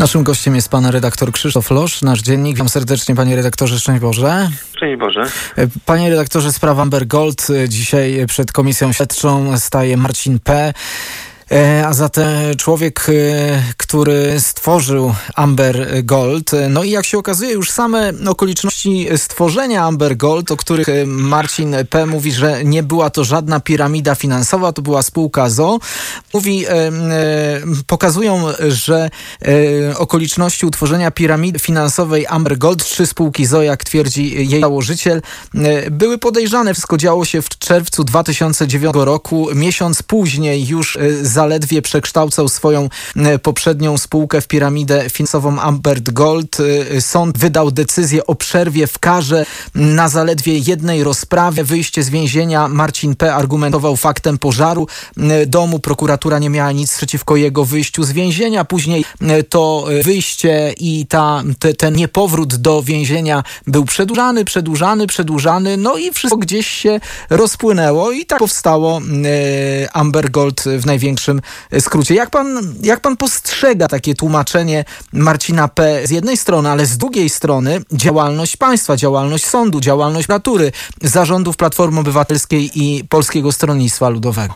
Naszym gościem jest pan redaktor Krzysztof Losz, nasz dziennik. Witam serdecznie, panie redaktorze, szczęść Boże. Szczęść Boże. Panie redaktorze, sprawa Amber Gold. Dzisiaj przed komisją śledczą staje Marcin P., a zatem człowiek, który stworzył Amber Gold. No i jak się okazuje, już same okoliczności stworzenia Amber Gold, o których Marcin P. mówi, że nie była to żadna piramida finansowa, to była spółka z pokazują, że okoliczności utworzenia piramidy finansowej Amber Gold, 3 spółki z jak twierdzi jej założyciel, były podejrzane. Wszystko działo się w czerwcu 2009 roku. Miesiąc później już zaledwie przekształcał swoją poprzednią spółkę w piramidę finansową Amber Gold. Sąd wydał decyzję o przerwie w karze na zaledwie jednej rozprawie. Wyjście z więzienia Marcin P. argumentował faktem pożaru domu. Prokuratura nie miała nic przeciwko jego wyjściu z więzienia. Później to wyjście i ten niepowrót do więzienia był przedłużany. No i wszystko gdzieś się rozpłynęło i tak powstało Amber Gold w największym skrócie. Jak pan postrzega takie tłumaczenie Marcina P. z jednej strony, ale z drugiej strony działalność państwa, działalność sądu, działalność prokuratury, zarządów Platformy Obywatelskiej i Polskiego Stronnictwa Ludowego?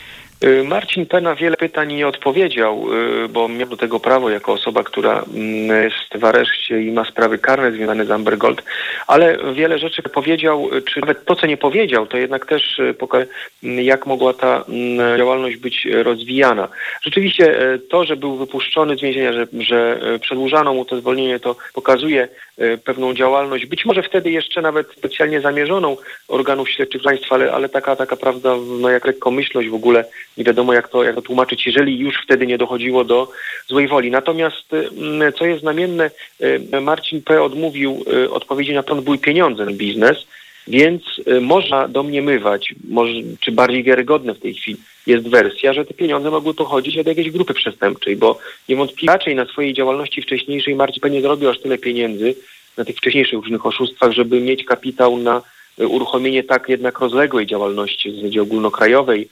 Marcin P. na wiele pytań nie odpowiedział, bo miał do tego prawo jako osoba, która jest w areszcie i ma sprawy karne związane z Amber Gold, ale wiele rzeczy powiedział, czy nawet to, co nie powiedział, to jednak też pokazuje, jak mogła ta działalność być rozwijana. Rzeczywiście to, że był wypuszczony z więzienia, że przedłużano mu to zwolnienie, to pokazuje pewną działalność, być może wtedy jeszcze nawet specjalnie zamierzoną organów śledczych państwa, ale taka prawda, no jak lekkomyślność w ogóle, nie wiadomo jak to tłumaczyć, jeżeli już wtedy nie dochodziło do złej woli. Natomiast, co jest znamienne, Marcin P. odmówił odpowiedzi na to, były pieniądze na biznes, więc można domniemywać, czy bardziej wiarygodne w tej chwili jest wersja, że te pieniądze mogły pochodzić od jakiejś grupy przestępczej, bo niewątpliwie raczej na swojej działalności wcześniejszej Marcin P. nie zarobił aż tyle pieniędzy na tych wcześniejszych różnych oszustwach, żeby mieć kapitał na uruchomienie tak jednak rozległej działalności w zasadzie ogólnokrajowej.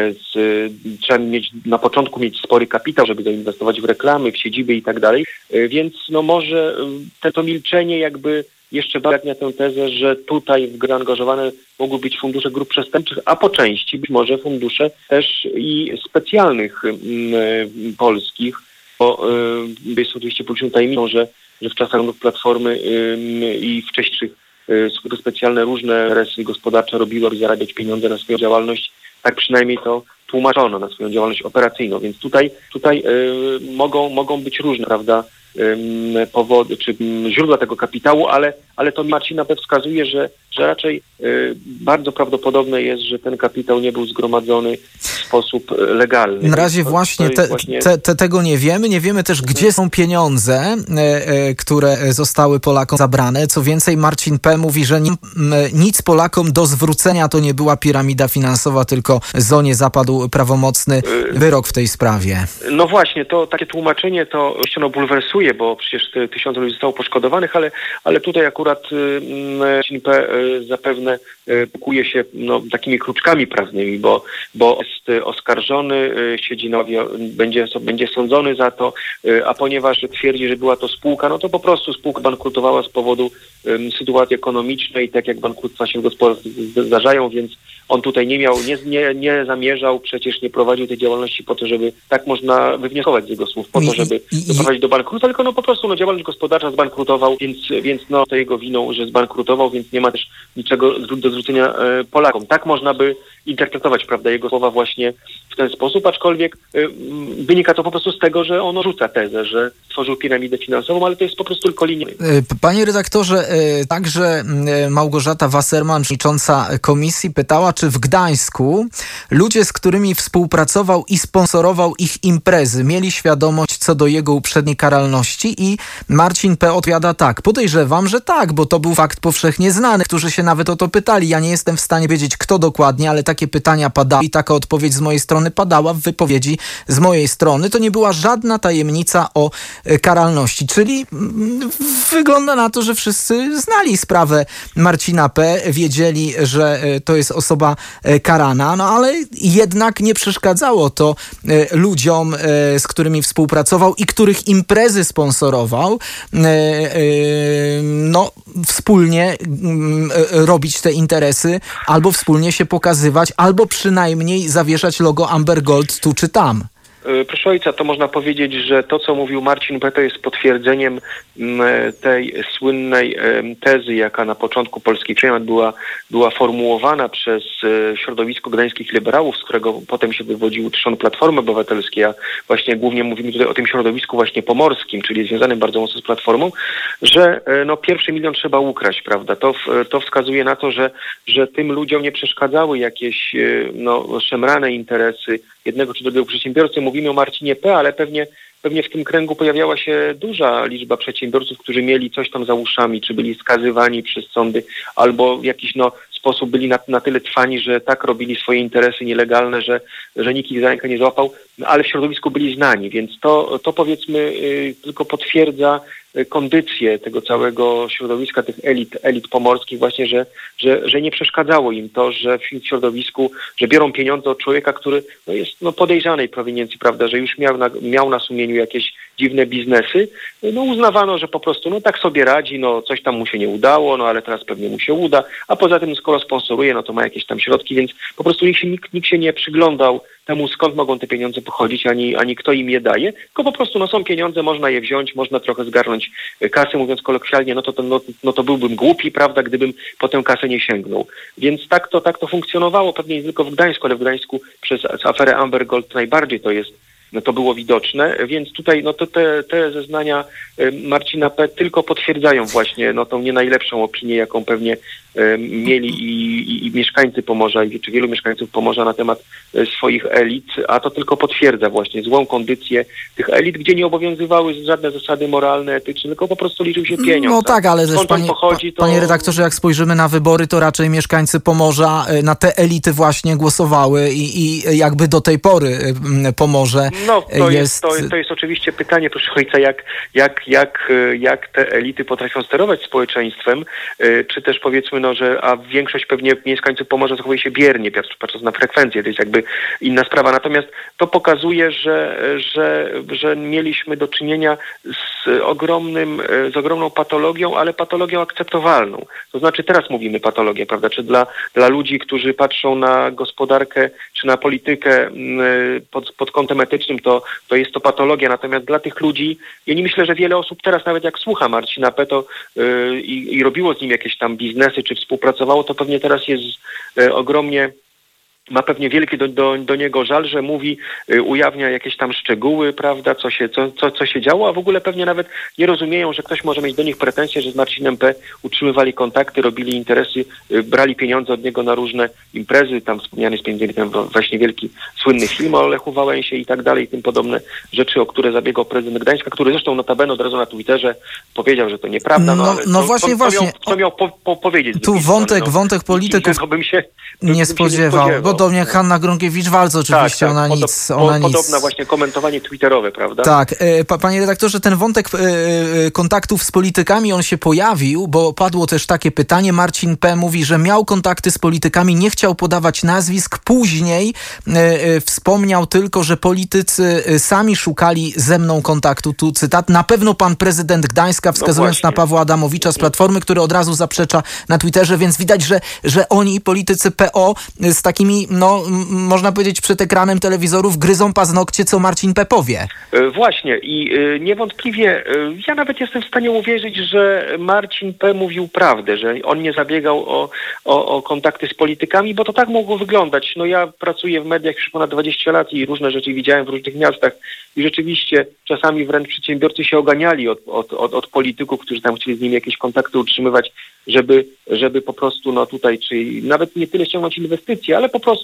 Trzeba na początku mieć spory kapitał, żeby zainwestować w reklamy, w siedziby i tak dalej, więc no może to milczenie jakby jeszcze bardziej tę tezę, że tutaj w grę angażowane mogły być fundusze grup przestępczych, a po części być może fundusze też i specjalnych polskich, bo jest oczywiście publiczną tajemnicą, że w czasach Platformy i wcześniejszych służby specjalne różne resy gospodarcze robiły, aby zarabiać pieniądze na swoją działalność. Tak przynajmniej to tłumaczono, na swoją działalność operacyjną, więc tutaj mogą być różne, prawda, powody czy źródła tego kapitału, ale to Marcina P. wskazuje, że raczej bardzo prawdopodobne jest, że ten kapitał nie był zgromadzony w sposób legalny. Na razie tego nie wiemy. Nie wiemy też, gdzie są pieniądze, które zostały Polakom zabrane. Co więcej, Marcin P. mówi, że nic Polakom do zwrócenia to nie była piramida finansowa, tylko Zonie zapadł prawomocny wyrok w tej sprawie. No właśnie, to takie tłumaczenie to bulwersuje, bo przecież tysiące ludzi zostało poszkodowanych, ale tutaj akurat Marcin P. zapewne pokuje się takimi kruczkami prawnymi, bo jest oskarżony, siedzi będzie sądzony za to, a ponieważ twierdzi, że była to spółka, no to po prostu spółka bankrutowała z powodu sytuacji ekonomicznej, tak jak bankructwa się w gospodarstwie zdarzają, więc on tutaj nie zamierzał, przecież nie prowadził tej działalności po to, żeby, tak można wywnioskować z jego słów, po to, żeby doprowadzić do bankructwa, tylko po prostu działalność gospodarcza zbankrutował, więc to jego winą, że zbankrutował, więc nie ma też niczego do zwrócenia Polakom. Tak można by interpretować, prawda, jego słowa właśnie w ten sposób, aczkolwiek wynika to po prostu z tego, że on rzuca tezę, że stworzył piramidę finansową, ale to jest po prostu tylko linia. Panie redaktorze, także Małgorzata Wasserman, przewodnicząca komisji, pytała, czy w Gdańsku ludzie, z którymi współpracował i sponsorował ich imprezy, mieli świadomość co do jego uprzedniej karalności, i Marcin P. odpowiada tak: podejrzewam, że tak. tak, bo to był fakt powszechnie znany, którzy się nawet o to pytali. Ja nie jestem w stanie wiedzieć, kto dokładnie, ale takie pytania padały i taka odpowiedź z mojej strony padała w wypowiedzi z mojej strony. To nie była żadna tajemnica o karalności, czyli wygląda na to, że wszyscy znali sprawę Marcina P., wiedzieli, że to jest osoba karana, no ale jednak nie przeszkadzało to ludziom, z którymi współpracował i których imprezy sponsorował, no wspólnie robić te interesy, albo wspólnie się pokazywać, albo przynajmniej zawieszać logo Amber Gold tu czy tam. Proszę ojca, to można powiedzieć, że to, co mówił Marcin P., to jest potwierdzeniem tej słynnej tezy, jaka na początku polskiej przemian była formułowana przez środowisko gdańskich liberałów, z którego potem się wywodził trzon Platformy Obywatelskiej, a właśnie głównie mówimy tutaj o tym środowisku właśnie pomorskim, czyli związanym bardzo mocno z Platformą, że no, pierwszy milion trzeba ukraść, prawda? To wskazuje na to, że tym ludziom nie przeszkadzały jakieś szemrane interesy jednego czy drugiego przedsiębiorcy. Mówimy o Marcinie P., ale pewnie w tym kręgu pojawiała się duża liczba przedsiębiorców, którzy mieli coś tam za uszami, czy byli skazywani przez sądy, albo w jakiś sposób byli na tyle trwani, że tak robili swoje interesy nielegalne, że nikt ich za rękę nie złapał, ale w środowisku byli znani, więc to powiedzmy tylko potwierdza kondycję tego całego środowiska, tych elit pomorskich właśnie, że nie przeszkadzało im to, że w środowisku, że biorą pieniądze od człowieka, który jest podejrzanej prowiniencji, prawda, że już miał na sumieniu jakieś dziwne biznesy, uznawano, że po prostu tak sobie radzi, coś tam mu się nie udało, ale teraz pewnie mu się uda, a poza tym skoro sponsoruje, to ma jakieś tam środki, więc po prostu nikt się nie przyglądał temu, skąd mogą te pieniądze pochodzić, ani kto im je daje, tylko po prostu są pieniądze, można je wziąć, można trochę zgarnąć kasy, mówiąc kolokwialnie, to byłbym głupi, prawda, gdybym po tę kasę nie sięgnął. Więc tak to funkcjonowało, pewnie nie tylko w Gdańsku, ale w Gdańsku przez aferę Amber Gold najbardziej to było widoczne, więc tutaj te zeznania Marcina P. tylko potwierdzają właśnie tą nie najlepszą opinię, jaką pewnie mieli i mieszkańcy Pomorza, czy wielu mieszkańców Pomorza na temat swoich elit, a to tylko potwierdza właśnie złą kondycję tych elit, gdzie nie obowiązywały żadne zasady moralne, etyczne, tylko po prostu liczył się pieniądz. No tak, ale też panie redaktorze, jak spojrzymy na wybory, to raczej mieszkańcy Pomorza na te elity właśnie głosowały i jakby do tej pory Pomorze to jest oczywiście pytanie, proszę ojca, jak te elity potrafią sterować społeczeństwem, czy też powiedzmy, a większość pewnie mieszkańców Pomorza zachowuje się biernie, patrząc na frekwencję, to jest jakby inna sprawa. Natomiast to pokazuje, że mieliśmy do czynienia z ogromną patologią, ale patologią akceptowalną. To znaczy teraz mówimy patologia, prawda? Czy dla ludzi, którzy patrzą na gospodarkę, czy na politykę pod kątem etycznym, to jest to patologia. Natomiast dla tych ludzi, ja nie myślę, że wiele osób teraz, nawet jak słucha Marcina P. I robiło z nim jakieś tam biznesy, czy współpracowało, to pewnie teraz jest ogromnie, ma pewnie wielki do niego żal, że mówi, ujawnia jakieś tam szczegóły, prawda, co się działo, a w ogóle pewnie nawet nie rozumieją, że ktoś może mieć do nich pretensje, że z Marcinem P. utrzymywali kontakty, robili interesy, brali pieniądze od niego na różne imprezy, tam wspomniany z pieniędzmi ten właśnie wielki, słynny film o Lechu Wałęsie i tak dalej, i tym podobne rzeczy, o które zabiegał prezydent Gdańska, który zresztą notabene od razu na Twitterze powiedział, że to nieprawda, co miał powiedzieć. Tu wątek polityków bym się nie spodziewał. Podobnie Hanna Gronkiewicz-Waltz oczywiście, tak, ona nic. Podobna właśnie komentowanie twitterowe, prawda? Tak. Panie redaktorze, ten wątek kontaktów z politykami, on się pojawił, bo padło też takie pytanie. Marcin P. mówi, że miał kontakty z politykami, nie chciał podawać nazwisk. Później wspomniał tylko, że politycy sami szukali ze mną kontaktu. Tu cytat. Na pewno pan prezydent Gdańska, wskazując na Pawła Adamowicza z Platformy, który od razu zaprzecza na Twitterze, więc widać, że oni, politycy PO, z takimi, można powiedzieć, przed ekranem telewizorów gryzą paznokcie, co Marcin P. powie. Właśnie i niewątpliwie ja nawet jestem w stanie uwierzyć, że Marcin P. mówił prawdę, że on nie zabiegał o kontakty z politykami, bo to tak mogło wyglądać. Ja pracuję w mediach już ponad 20 lat i różne rzeczy widziałem w różnych miastach i rzeczywiście czasami wręcz przedsiębiorcy się oganiali od polityków, którzy tam chcieli z nimi jakieś kontakty utrzymywać, żeby po prostu tutaj, czy nawet nie tyle ściągnąć inwestycje, ale po prostu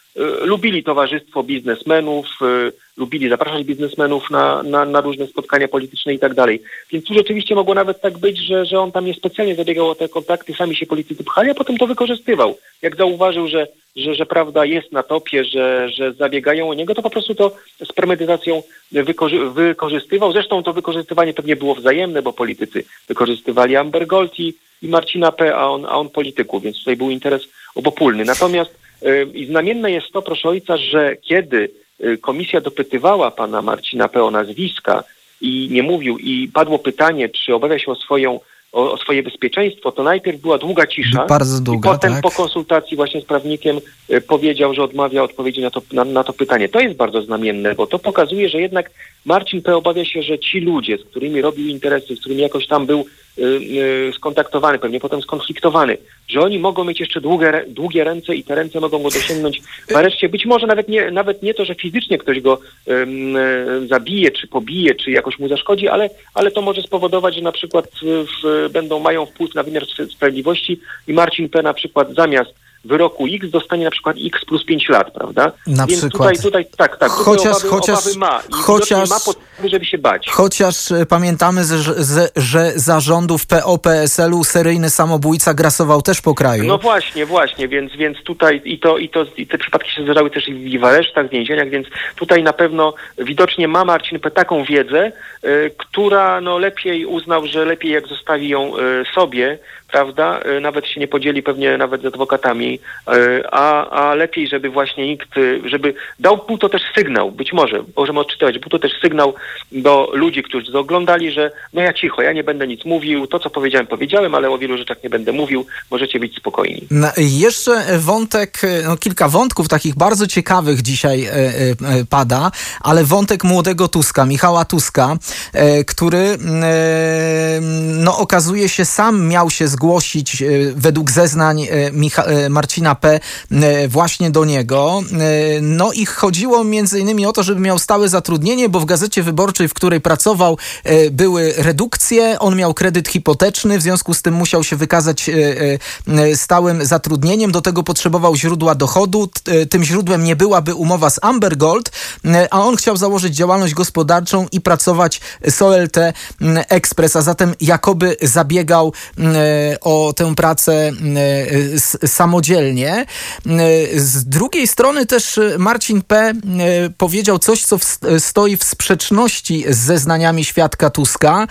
lubili towarzystwo biznesmenów, lubili zapraszać biznesmenów na różne spotkania polityczne i tak dalej. Więc tu rzeczywiście mogło nawet tak być, że on tam niespecjalnie zabiegał o te kontakty, sami się politycy pchali, a potem to wykorzystywał. Jak zauważył, że prawda jest na topie, że zabiegają o niego, to po prostu to z premedytacją wykorzystywał. Zresztą to wykorzystywanie pewnie było wzajemne, bo politycy wykorzystywali Amber Gold i Marcina P., a on polityków, więc tutaj był interes obopólny. Natomiast i znamienne jest to, proszę ojca, że kiedy komisja dopytywała pana Marcina P. o nazwiska i nie mówił, i padło pytanie, czy obawia się o swoje bezpieczeństwo, to najpierw była długa cisza. Bardzo długa, i potem tak? Po konsultacji właśnie z prawnikiem powiedział, że odmawia odpowiedzi na to pytanie. To jest bardzo znamienne, bo to pokazuje, że jednak Marcin P. obawia się, że ci ludzie, z którymi robił interesy, z którymi jakoś tam był skontaktowany, pewnie potem skonfliktowany, że oni mogą mieć jeszcze długie ręce i te ręce mogą go dosięgnąć w areszcie. Być może nawet nie to, że fizycznie ktoś go zabije, czy pobije, czy jakoś mu zaszkodzi, ale to może spowodować, że na przykład mają wpływ na wymiar sprawiedliwości i Marcin P. na przykład zamiast wyroku X dostanie na przykład X plus 5 lat, prawda? Na Więc przykład. Tutaj obawy ma. I chociaż ma podstawy, żeby się bać. Chociaż pamiętamy, że za rządów PO-PSL-u seryjny samobójca grasował też po kraju. No właśnie, więc tutaj i te przypadki się zdarzały też i w aresztach, w więzieniach, więc tutaj na pewno widocznie ma Marcin P. taką wiedzę, która lepiej uznał, że lepiej jak zostawi ją sobie, prawda, nawet się nie podzieli pewnie nawet z adwokatami, a lepiej, żeby właśnie nikt, żeby był to też sygnał, być może, możemy odczytywać, że był to też sygnał do ludzi, którzy to oglądali, że ja cicho, ja nie będę nic mówił, to co powiedziałem, ale o wielu rzeczach nie będę mówił, możecie być spokojni. Jeszcze wątek, kilka wątków takich bardzo ciekawych dzisiaj pada, ale wątek młodego Tuska, Michała Tuska, który okazuje się sam miał się zgłosić według zeznań Marcina P. właśnie do niego. I chodziło między innymi o to, żeby miał stałe zatrudnienie, bo w Gazecie Wyborczej, w której pracował, były redukcje, on miał kredyt hipoteczny, w związku z tym musiał się wykazać stałym zatrudnieniem, do tego potrzebował źródła dochodu, tym źródłem nie byłaby umowa z Amber Gold, a on chciał założyć działalność gospodarczą i pracować z OLT Express, a zatem jakoby zabiegał o tę pracę samodzielnie. Z drugiej strony też Marcin P. powiedział coś, co stoi w sprzeczności z zeznaniami świadka Tuska,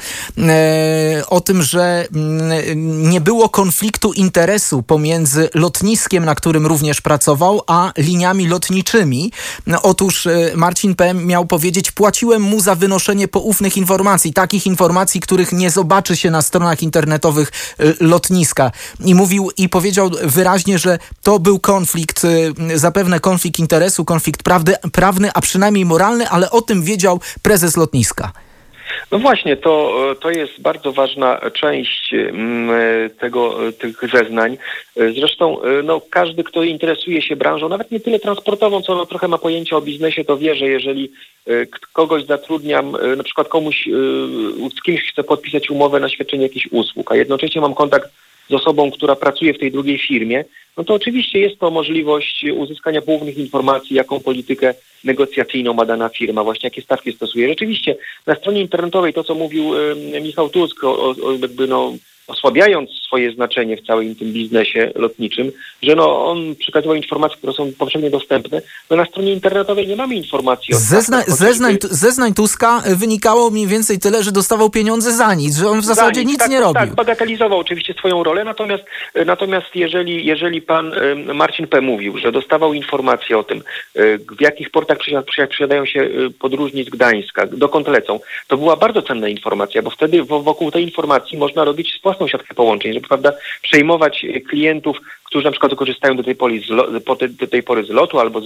o tym, że nie było konfliktu interesu pomiędzy lotniskiem, na którym również pracował, a liniami lotniczymi. Otóż Marcin P. miał powiedzieć: płaciłem mu za wynoszenie poufnych informacji, takich informacji, których nie zobaczy się na stronach internetowych lotniska. I powiedział wyraźnie, że to był konflikt, zapewne konflikt interesu, konflikt prawny, a przynajmniej moralny, ale o tym wiedział prezes lotniska. No właśnie, to jest bardzo ważna część tych zeznań. Zresztą każdy, kto interesuje się branżą, nawet nie tyle transportową, co trochę ma pojęcie o biznesie, to wie, że jeżeli kogoś zatrudniam, na przykład z kimś chcę podpisać umowę na świadczenie jakichś usług, a jednocześnie mam kontakt z osobą, która pracuje w tej drugiej firmie, to oczywiście jest to możliwość uzyskania poufnych informacji, jaką politykę negocjacyjną ma dana firma, właśnie jakie stawki stosuje. Rzeczywiście na stronie internetowej to, co mówił Michał Tusk, osłabiając swoje znaczenie w całym tym biznesie lotniczym, że on przekazywał informacje, które są powszechnie dostępne. Na stronie internetowej nie mamy informacji o zeznań Tuska wynikało mniej więcej tyle, że dostawał pieniądze za nic, że on w zasadzie nic nie robił. Tak, bagatelizował oczywiście swoją rolę, natomiast jeżeli pan Marcin P. mówił, że dostawał informacje o tym, w jakich portach przesiadają się podróżni z Gdańska, dokąd lecą, to była bardzo cenna informacja, bo wtedy wokół tej informacji można robić własną siatkę połączeń, żeby przejmować klientów, którzy na przykład korzystają do tej pory z lotu albo z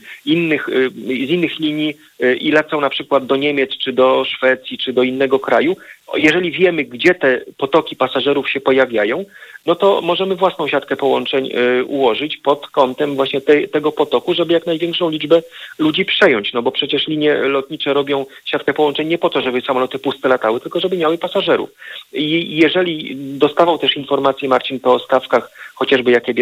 innych linii i lecą na przykład do Niemiec, czy do Szwecji, czy do innego kraju. Jeżeli wiemy, gdzie te potoki pasażerów się pojawiają, to możemy własną siatkę połączeń ułożyć pod kątem właśnie tego potoku, żeby jak największą liczbę ludzi przejąć, bo przecież linie lotnicze robią siatkę połączeń nie po to, żeby samoloty puste latały, tylko żeby miały pasażerów. I jeżeli dostawał też informacje Marcin P. o stawkach, chociażby jakie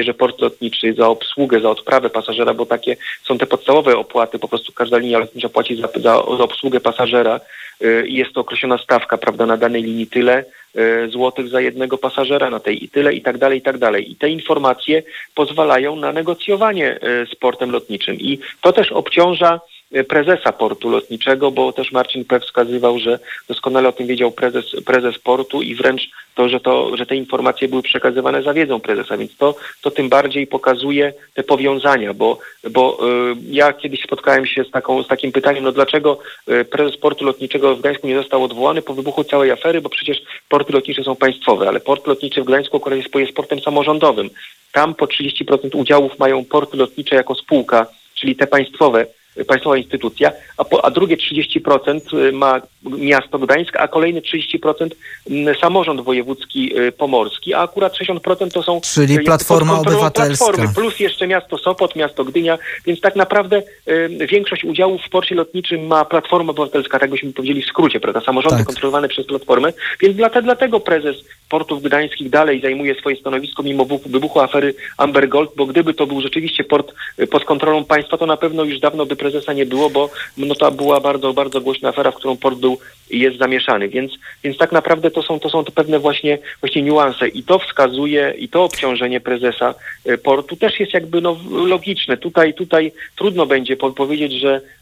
bierze port lotniczy za obsługę, za odprawę pasażera, bo takie są te podstawowe opłaty, po prostu każda linia lotnicza płaci za obsługę pasażera i jest to określona stawka, prawda, na danej linii tyle złotych za jednego pasażera, na tej i tyle i tak dalej, i tak dalej. I te informacje pozwalają na negocjowanie z portem lotniczym i to też obciąża prezesa portu lotniczego, bo też Marcin P. wskazywał, że doskonale o tym wiedział prezes portu i wręcz że te informacje były przekazywane za wiedzą prezesa, więc to tym bardziej pokazuje te powiązania, bo ja kiedyś spotkałem się z takim pytaniem, no dlaczego prezes portu lotniczego w Gdańsku nie został odwołany po wybuchu całej afery, bo przecież porty lotnicze są państwowe, ale port lotniczy w Gdańsku akurat jest portem samorządowym. Tam po 30% udziałów mają porty lotnicze jako spółka, czyli te państwowa instytucja, a drugie 30% ma miasto Gdańsk, a kolejne 30% samorząd wojewódzki pomorski, a akurat 60% to są... Czyli Platforma Obywatelska. Platformy, plus jeszcze miasto Sopot, miasto Gdynia, więc tak naprawdę większość udziałów w porcie lotniczym ma Platforma Obywatelska, tak byśmy powiedzieli w skrócie, prawda, samorządy kontrolowane przez Platformę, więc dlatego prezes portów gdańskich dalej zajmuje swoje stanowisko mimo wybuchu afery Amber Gold, bo gdyby to był rzeczywiście port pod kontrolą państwa, to na pewno już dawno by prezesa nie było, bo to była bardzo, bardzo głośna afera, w którą port był i jest zamieszany, więc tak naprawdę to są to pewne właśnie niuanse i to wskazuje, i to obciążenie prezesa portu też jest jakby logiczne. Tutaj trudno będzie powiedzieć,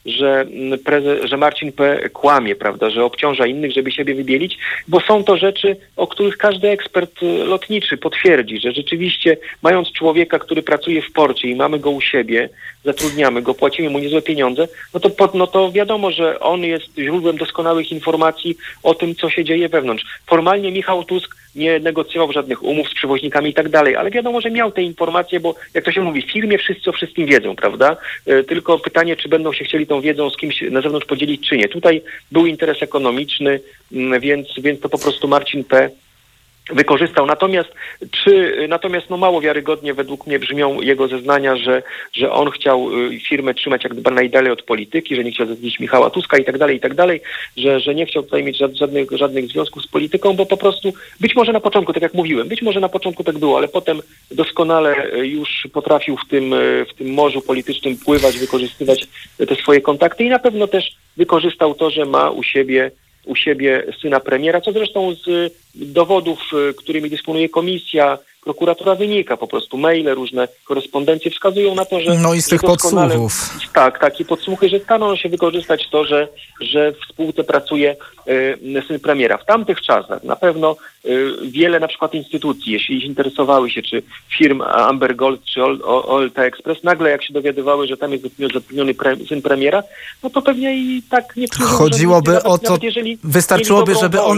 że Marcin P. kłamie, prawda, że obciąża innych, żeby siebie wybielić, bo są to rzeczy, o których każdy ekspert lotniczy potwierdzi, że rzeczywiście mając człowieka, który pracuje w porcie i mamy go u siebie, zatrudniamy go, płacimy mu niezłe pieniądze, no to wiadomo, że on jest źródłem doskonałych informacji o tym, co się dzieje wewnątrz. Formalnie Michał Tusk nie negocjował żadnych umów z przewoźnikami i tak dalej, ale wiadomo, że miał te informacje, bo jak to się mówi, w firmie wszyscy o wszystkim wiedzą, prawda? Tylko pytanie, czy będą się chcieli tą wiedzą z kimś na zewnątrz podzielić, czy nie. Tutaj był interes ekonomiczny, więc to po prostu Marcin P. wykorzystał. Natomiast mało wiarygodnie według mnie brzmią jego zeznania, że on chciał firmę trzymać jak gdyby najdalej od polityki, że nie chciał zatrudnić Michała Tuska i tak dalej, że nie chciał tutaj mieć żadnych związków z polityką, bo po prostu być może na początku, tak jak mówiłem, być może na początku tak było, ale potem doskonale już potrafił w tym morzu politycznym pływać, wykorzystywać te swoje kontakty i na pewno też wykorzystał to, że ma u siebie syna premiera, co zresztą z dowodów, którymi dysponuje komisja, prokuratura wynika, po prostu maile, różne korespondencje wskazują na to, że... No i z tych podsłuchów. Tak, takie podsłuchy, że starano się wykorzystać to, że w spółce pracuje syn premiera. W tamtych czasach na pewno wiele na przykład instytucji, jeśli interesowały się, czy firm Amber Gold, czy OLT Express, nagle jak się dowiadywały, że tam jest zatrudniony syn premiera, no to pewnie i tak nie przyjdzie. Chodziłoby o to, wystarczyłoby,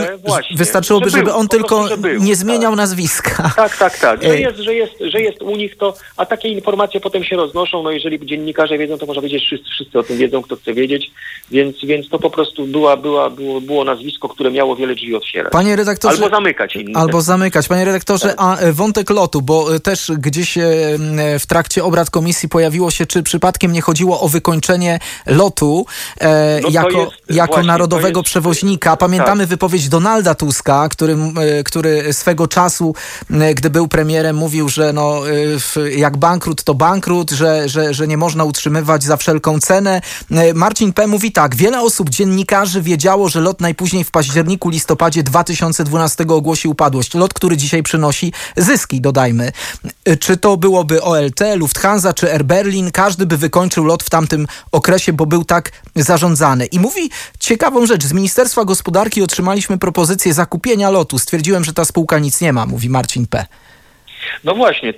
żeby on tylko nie zmieniał nazwiska. Tak. Że jest u nich to, a takie informacje potem się roznoszą, no jeżeli dziennikarze wiedzą, to można powiedzieć, wszyscy o tym wiedzą, kto chce wiedzieć, więc to po prostu było nazwisko, które miało wiele drzwi otwierać. Panie redaktorze, albo zamykać. Panie redaktorze, tak. A wątek lotu, bo też gdzieś w trakcie obrad komisji pojawiło się, czy przypadkiem nie chodziło o wykończenie lotu jako narodowego przewoźnika. Pamiętamy wypowiedź Donalda Tuska, który swego czasu, gdy był premierem, mówił, że jak bankrut to bankrut, że nie można utrzymywać za wszelką cenę. Marcin P. mówi tak: wiele osób, dziennikarzy wiedziało, że lot najpóźniej w październiku, listopadzie 2012 ogłosi upadłość. Lot, który dzisiaj przynosi zyski, dodajmy. Czy to byłoby OLT, Lufthansa czy Air Berlin, każdy by wykończył lot w tamtym okresie, bo był tak zarządzany. I mówi ciekawą rzecz. Z Ministerstwa Gospodarki otrzymaliśmy propozycję zakupienia lotu. Stwierdziłem, że ta spółka nic nie ma, mówi Marcin P. No właśnie,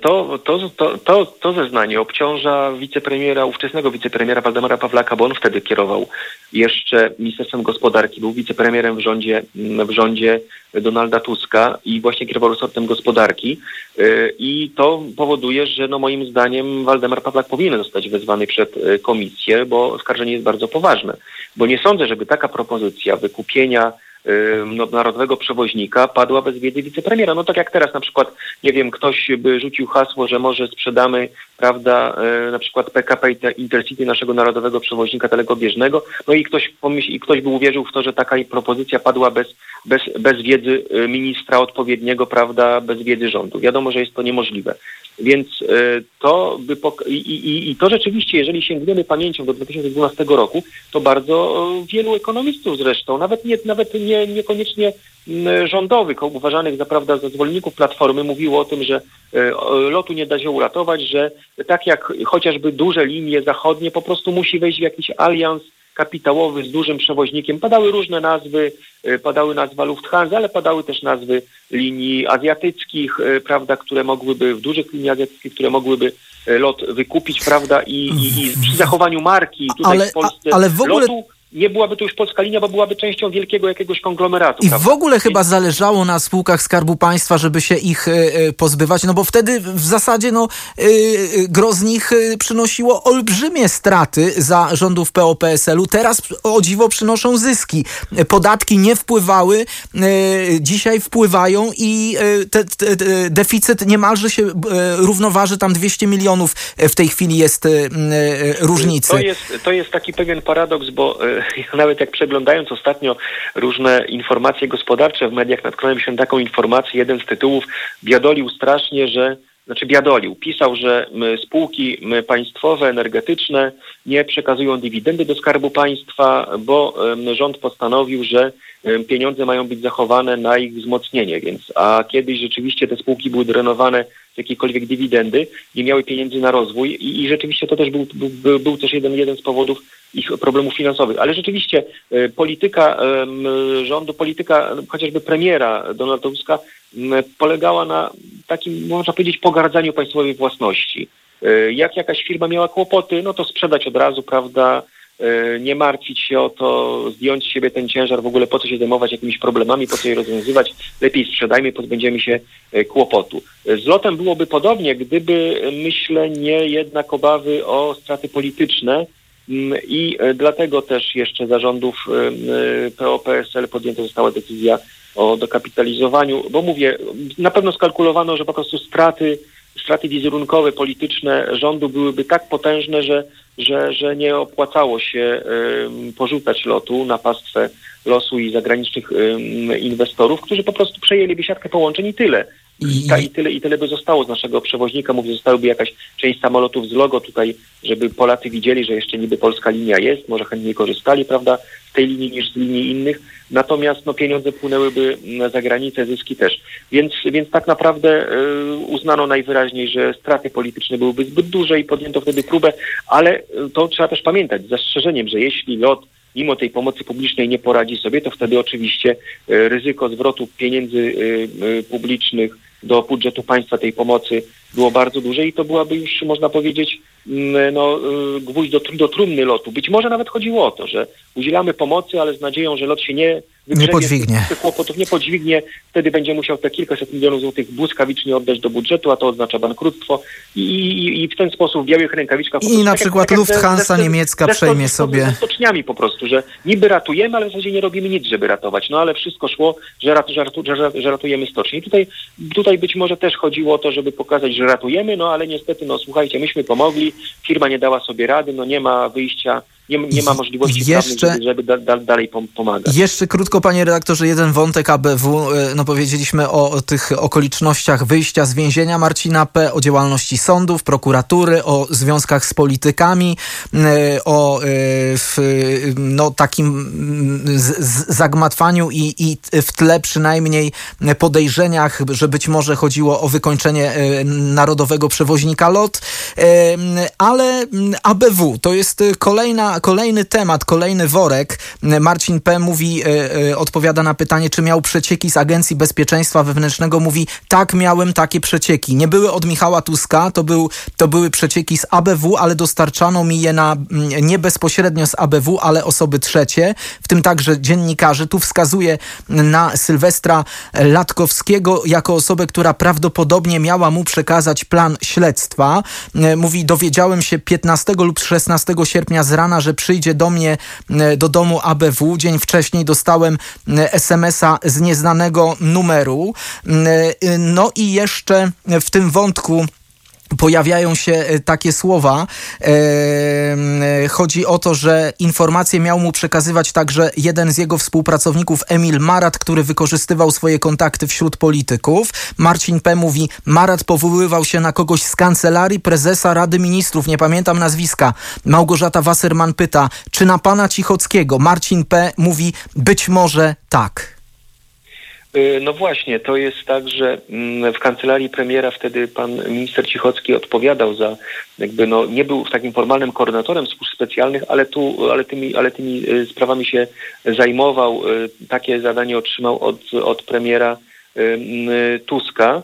to zeznanie obciąża ówczesnego wicepremiera Waldemara Pawlaka, bo on wtedy kierował jeszcze Ministerstwem Gospodarki, był wicepremierem w rządzie Donalda Tuska i właśnie kierował resortem gospodarki i to powoduje, że moim zdaniem Waldemar Pawlak powinien zostać wezwany przed komisję, bo oskarżenie jest bardzo poważne, bo nie sądzę, żeby taka propozycja wykupienia narodowego przewoźnika padła bez wiedzy wicepremiera. No tak jak teraz na przykład, nie wiem, ktoś by rzucił hasło, że może sprzedamy, prawda, na przykład PKP Intercity, naszego narodowego przewoźnika dalekobieżnego, no i ktoś by uwierzył w to, że taka propozycja padła bez wiedzy ministra odpowiedniego, prawda, bez wiedzy rządu. Wiadomo, że jest to niemożliwe. Więc to by i to rzeczywiście, jeżeli sięgniemy pamięcią do 2012 roku, to bardzo wielu ekonomistów zresztą, nawet niekoniecznie rządowych, uważanych za zwolenników Platformy, mówiło o tym, że lotu nie da się uratować, że tak jak chociażby duże linie zachodnie, po prostu musi wejść w jakiś alians kapitałowy z dużym przewoźnikiem. Padały różne nazwy, padały nazwa Lufthansa, ale padały też nazwy linii azjatyckich, prawda, które mogłyby, w dużych liniach azjatyckich, które mogłyby lot wykupić, prawda, i przy zachowaniu marki tutaj w Polsce ale w ogóle... lotu nie byłaby to już polska linia, bo byłaby częścią wielkiego jakiegoś konglomeratu. I prawda? W ogóle chyba zależało na spółkach Skarbu Państwa, żeby się ich pozbywać, no bo wtedy w zasadzie gro z nich przynosiło olbrzymie straty za rządów PO-PSL-u. Teraz o dziwo przynoszą zyski. Podatki nie wpływały, dzisiaj wpływają i deficyt niemalże się równoważy, tam 200 milionów w tej chwili jest różnicy. To jest taki pewien paradoks, bo nawet jak przeglądając ostatnio różne informacje gospodarcze w mediach, natknąłem się na taką informację, jeden z tytułów biadolił strasznie, pisał, że spółki państwowe, energetyczne nie przekazują dywidendy do Skarbu Państwa, bo rząd postanowił, że pieniądze mają być zachowane na ich wzmocnienie, a kiedyś rzeczywiście te spółki były drenowane z jakiejkolwiek dywidendy, nie miały pieniędzy na rozwój i rzeczywiście to też był też jeden z powodów ich problemów finansowych. Ale rzeczywiście polityka rządu, polityka chociażby premiera Donalda Tuska polegała na takim, można powiedzieć, pogardzaniu państwowej własności. Jak jakaś firma miała kłopoty, no to sprzedać od razu, prawda, nie martwić się o to, zdjąć z siebie ten ciężar, w ogóle po co się zajmować jakimiś problemami, po co je rozwiązywać, lepiej sprzedajmy, pozbędziemy się kłopotu. Z lotem byłoby podobnie, gdyby, myślę, nie jednak obawy o straty polityczne i dlatego też jeszcze za rządów PO-PSL podjęta została decyzja o dokapitalizowaniu, bo mówię, na pewno skalkulowano, że po prostu straty wizerunkowe, polityczne rządu byłyby tak potężne, że nie opłacało się porzucać lotu na pastwę losu i zagranicznych inwestorów, którzy po prostu przejęliby siatkę połączeń i tyle. I tyle by zostało z naszego przewoźnika. Mówię, zostałaby jakaś część samolotów z logo tutaj, żeby Polacy widzieli, że jeszcze niby polska linia jest, może chętniej korzystali, prawda, z tej linii niż z linii innych. Natomiast pieniądze płynęłyby za granicę, zyski też. Więc tak naprawdę uznano najwyraźniej, że straty polityczne byłyby zbyt duże i podjęto wtedy próbę, ale to trzeba też pamiętać z zastrzeżeniem, że jeśli LOT mimo tej pomocy publicznej nie poradzi sobie, to wtedy oczywiście ryzyko zwrotu pieniędzy publicznych do budżetu państwa tej pomocy było bardzo duże i to byłaby już, można powiedzieć, gwóźdź do trumny lotu. Być może nawet chodziło o to, że udzielamy pomocy, ale z nadzieją, że lot się nie podźwignie. Tych kłopotów nie podźwignie, wtedy będzie musiał te kilkaset milionów złotych błyskawicznie oddać do budżetu, a to oznacza bankructwo i w ten sposób w białych rękawiczkach... I na przykład Lufthansa niemiecka przejmie sobie... Ze stoczniami po prostu, że niby ratujemy, ale w zasadzie nie robimy nic, żeby ratować. No ale wszystko szło, że ratujemy stocznie. I tutaj być może też chodziło o to, żeby pokazać, że ratujemy, ale niestety, słuchajcie, myśmy pomogli, firma nie dała sobie rady, nie ma wyjścia, nie ma możliwości prawnych, żeby dalej pomagać. Jeszcze krótko, panie redaktorze, jeden wątek ABW. Powiedzieliśmy o tych okolicznościach wyjścia z więzienia Marcina P., o działalności sądów, prokuratury, o związkach z politykami, o takim zagmatwaniu i w tle przynajmniej podejrzeniach, że być może chodziło o wykończenie narodowego przewoźnika LOT. Ale ABW to jest kolejny temat, kolejny worek. Marcin P. odpowiada na pytanie, czy miał przecieki z Agencji Bezpieczeństwa Wewnętrznego. Mówi, tak, miałem takie przecieki. Nie były od Michała Tuska, to były przecieki z ABW, ale dostarczano mi je nie bezpośrednio z ABW, ale osoby trzecie, w tym także dziennikarzy. Tu wskazuje na Sylwestra Latkowskiego jako osobę, która prawdopodobnie miała mu przekazać plan śledztwa. Mówi, dowiedziałem się 15 lub 16 sierpnia z rana, że przyjdzie do mnie do domu ABW. Dzień wcześniej dostałem SMS-a z nieznanego numeru. I jeszcze w tym wątku pojawiają się takie słowa. Chodzi o to, że informacje miał mu przekazywać także jeden z jego współpracowników, Emil Marat, który wykorzystywał swoje kontakty wśród polityków. Marcin P. mówi, Marat powoływał się na kogoś z kancelarii prezesa Rady Ministrów, nie pamiętam nazwiska. Małgorzata Wasserman pyta, czy na pana Cichockiego? Marcin P. mówi, być może tak. No właśnie, to jest tak, że w kancelarii premiera wtedy pan minister Cichocki odpowiadał za, nie był takim formalnym koordynatorem służb specjalnych, ale tymi sprawami się zajmował. Takie zadanie otrzymał od premiera Tuska.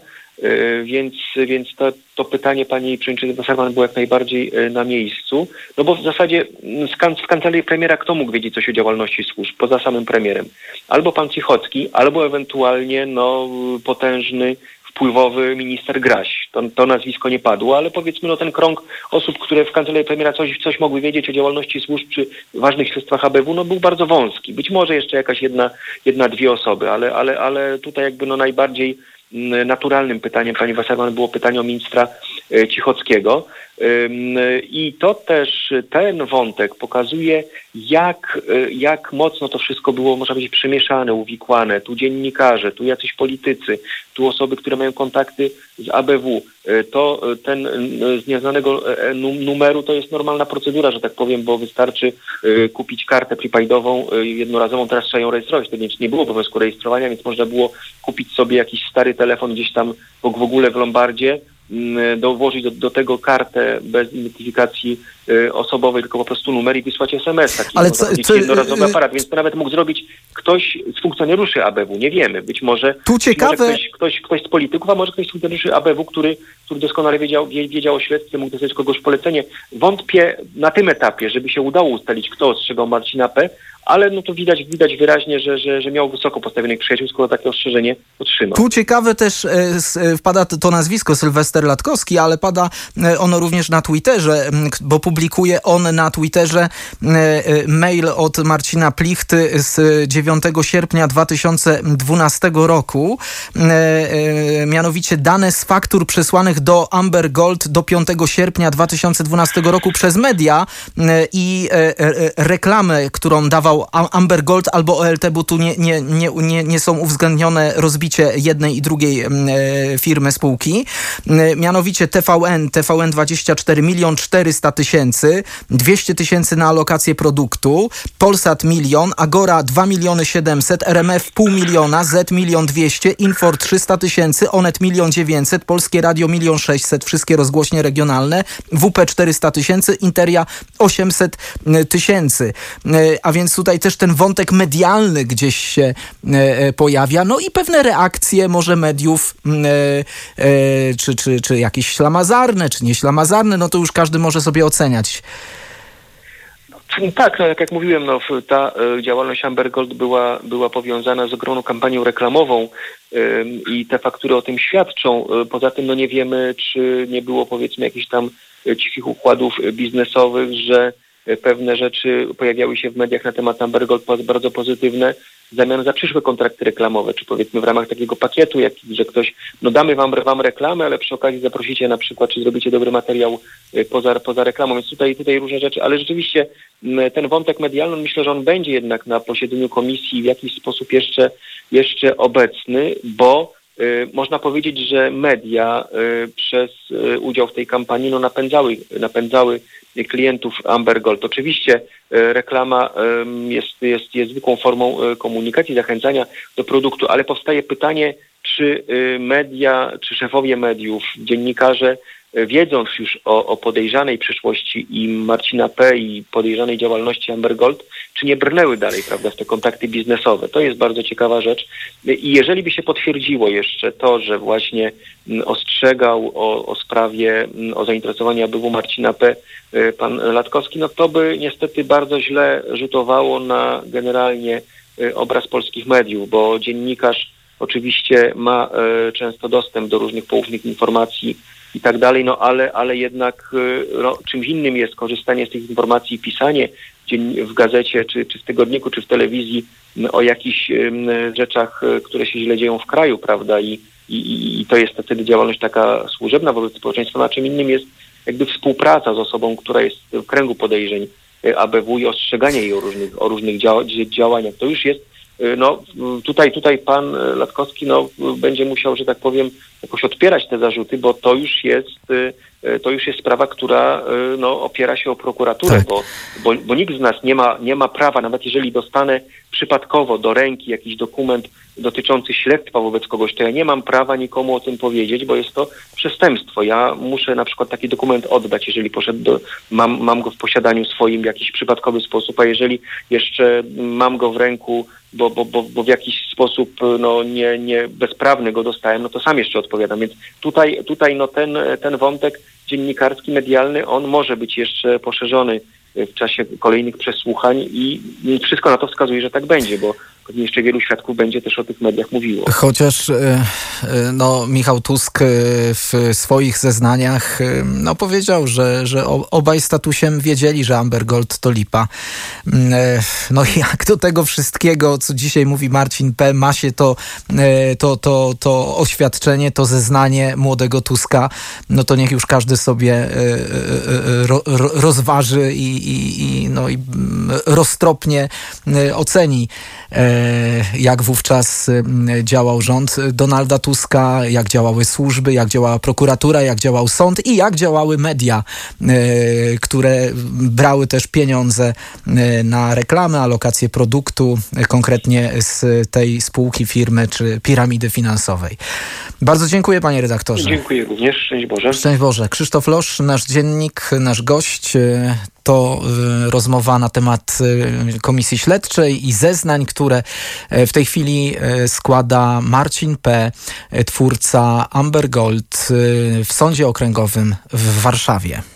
Więc to pytanie pani przewodniczącej Wasserman było jak najbardziej na miejscu. No bo w zasadzie w kancelarii premiera kto mógł wiedzieć coś o działalności służb poza samym premierem? Albo pan Cichocki, albo ewentualnie potężny, wpływowy minister Graś. To nazwisko nie padło, ale powiedzmy ten krąg osób, które w kancelarii premiera coś mogły wiedzieć o działalności służb czy ważnych śledztwach ABW, był bardzo wąski. Być może jeszcze jakaś jedna, dwie osoby, ale tutaj najbardziej naturalnym pytaniem pani Wasserman było pytanie o ministra Cichockiego. I to też ten wątek pokazuje, jak mocno to wszystko było, można powiedzieć, przemieszane, uwikłane. Tu dziennikarze, tu jacyś politycy, tu osoby, które mają kontakty z ABW. To ten z nieznanego numeru to jest normalna procedura, że tak powiem, bo wystarczy kupić kartę prepaidową jednorazową, teraz trzeba ją rejestrować. To nie było obowiązku rejestrowania, więc można było kupić sobie jakiś stary telefon gdzieś tam w ogóle w Lombardzie, dołożyć do tego kartę bez identyfikacji osobowej, tylko po prostu numer i wysłać SMS. Taki jednorazowy aparat, więc to nawet mógł zrobić ktoś z funkcjonariuszy ABW, nie wiemy. Być może ktoś z polityków, a może ktoś z funkcjonariuszy ABW, który doskonale wiedział o śledztwie, mógł dostać kogoś polecenie. Wątpię na tym etapie, żeby się udało ustalić, kto ostrzegał Marcina P., ale to widać wyraźnie, że miał wysoko postawionych przyjaciół, skoro takie ostrzeżenie otrzymał. Tu ciekawe też wpada to nazwisko Sylwester Latkowski, ale pada ono również na Twitterze, bo publikuje on na Twitterze mail od Marcina Plichty z 9 sierpnia 2012 roku. Mianowicie dane z faktur przesłanych do Amber Gold do 5 sierpnia 2012 roku przez media i reklamę, którą dawał Amber Gold albo OLT, bo tu nie są uwzględnione rozbicie jednej i drugiej firmy, spółki. Mianowicie TVN 24 400 000, 200 000 na alokację produktu, Polsat 1 000 000, Agora 2 700 000, RMF 500 000, Z 1 200 000, Infor 300 000, Onet 1 900 000, Polskie Radio 1 600 000, wszystkie rozgłośnie regionalne, WP 400 000, Interia 800 000. A więc tutaj też ten wątek medialny gdzieś się pojawia. No i pewne reakcje może mediów, czy jakieś ślamazarne, czy nieślamazarne, to już każdy może sobie oceniać. Tak, jak mówiłem, ta działalność Amber Gold była powiązana z ogromną kampanią reklamową i te faktury o tym świadczą. Poza tym nie wiemy, czy nie było, powiedzmy, jakichś tam cichych układów biznesowych, że pewne rzeczy pojawiały się w mediach na temat Amber Gold bardzo pozytywne w zamian za przyszłe kontrakty reklamowe, czy powiedzmy w ramach takiego pakietu, że ktoś, damy wam reklamę, ale przy okazji zaprosicie na przykład, czy zrobicie dobry materiał poza reklamą, więc tutaj różne rzeczy, ale rzeczywiście ten wątek medialny, myślę, że on będzie jednak na posiedzeniu komisji w jakiś sposób jeszcze obecny, bo można powiedzieć, że media przez udział w tej kampanii napędzały klientów Amber Gold. Oczywiście reklama jest zwykłą formą komunikacji, zachęcania do produktu, ale powstaje pytanie, czy media, czy szefowie mediów, dziennikarze, wiedząc już o podejrzanej przeszłości i Marcina P. i podejrzanej działalności Amber Gold, czy nie brnęły dalej, prawda, w te kontakty biznesowe. To jest bardzo ciekawa rzecz. I jeżeli by się potwierdziło jeszcze to, że właśnie ostrzegał o sprawie, o zainteresowaniu ABW Marcina P. pan Latkowski, to by niestety bardzo źle rzutowało na generalnie obraz polskich mediów, bo dziennikarz oczywiście ma często dostęp do różnych poufnych informacji i tak dalej, ale jednak czymś innym jest korzystanie z tych informacji i pisanie w gazecie, czy w tygodniku, czy w telewizji o jakichś rzeczach, które się źle dzieją w kraju, prawda? I to jest wtedy działalność taka służebna wobec społeczeństwa, a czym innym jest jakby współpraca z osobą, która jest w kręgu podejrzeń ABW i ostrzeganie jej o różnych działaniach. To już jest, tutaj pan Latkowski będzie musiał, że tak powiem, jakoś odpierać te zarzuty, bo to już jest sprawa, która opiera się o prokuraturę, tak. bo nikt z nas nie ma prawa, nawet jeżeli dostanę przypadkowo do ręki jakiś dokument dotyczący śledztwa wobec kogoś, to ja nie mam prawa nikomu o tym powiedzieć, bo jest to przestępstwo. Ja muszę na przykład taki dokument oddać, jeżeli mam go w posiadaniu swoim w jakiś przypadkowy sposób, a jeżeli jeszcze mam go w ręku, bo w jakiś sposób nie bezprawny go dostałem, to sam jeszcze odpowiadam. Więc tutaj ten wątek dziennikarski, medialny, on może być jeszcze poszerzony w czasie kolejnych przesłuchań i wszystko na to wskazuje, że tak będzie, bo pewnie jeszcze wielu świadków będzie też o tych mediach mówiło. Chociaż Michał Tusk w swoich zeznaniach powiedział, że obaj z tatusiem wiedzieli, że Amber Gold to lipa. Jak do tego wszystkiego, co dzisiaj mówi Marcin P., ma się to oświadczenie, to zeznanie młodego Tuska, to niech już każdy sobie rozważy i roztropnie oceni, jak wówczas działał rząd Donalda Tuska, jak działały służby, jak działała prokuratura, jak działał sąd i jak działały media, które brały też pieniądze na reklamę, alokację produktu, konkretnie z tej spółki, firmy czy piramidy finansowej. Bardzo dziękuję, panie redaktorze. Dziękuję również. Szczęść Boże. Szczęść Boże. Krzysztof Losz, nasz dziennik, nasz gość. To rozmowa na temat komisji śledczej i zeznań, które w tej chwili składa Marcin P., twórca Amber Gold, w Sądzie Okręgowym w Warszawie.